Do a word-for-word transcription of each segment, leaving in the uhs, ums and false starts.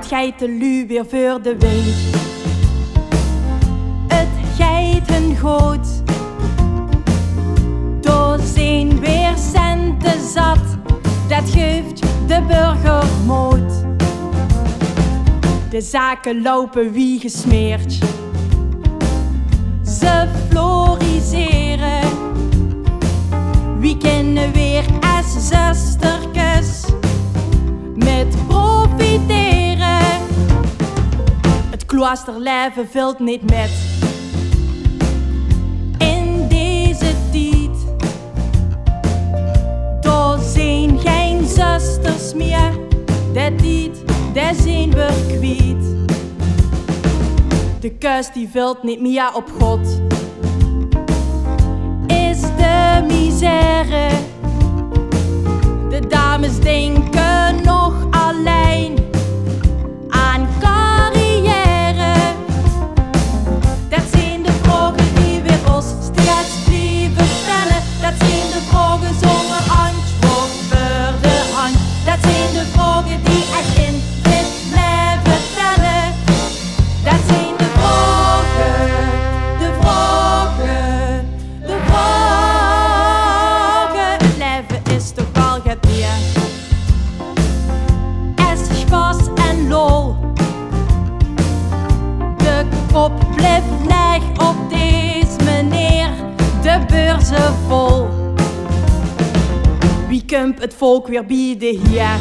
het geitenlu weer voor de wind. Het geitengoed, door zijn weer centen zat, dat geeft de burger moed. De zaken lopen wie gesmeerd, ze floriseren. Wie kennen weer als zusterkes met profiteren. Het kloosterleven vult niet met in deze tijd. Daar zijn geen zusters meer, dat tijd, dat zijn we kwijt. De kus die vult niet meer op God, is de misère. De dames denken nog alleen aan carrière. Dat zijn de vragen die we ons steeds blijven stellen. Dat zijn de vragen zonder antwoord voor de hand. Dat zijn de vragen die echt in dit leven tellen. Dat zijn de vragen, de vragen, de vragen. Het leven is toch wel het meer. Es spaß en lol. De kop blijft leeg op deze meneer, de beurzen vol. Wie komt het volk weer bieden hier?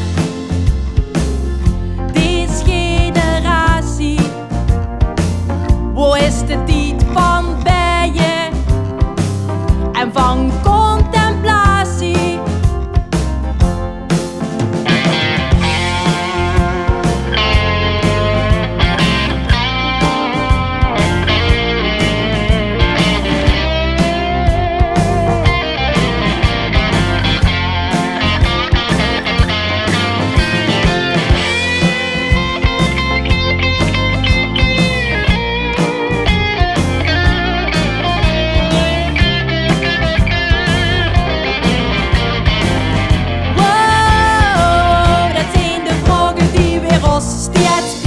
Deze generatie, waar is de tijd van bijen en van contemplatie? Wow, dat zijn de vragen die weer ons steeds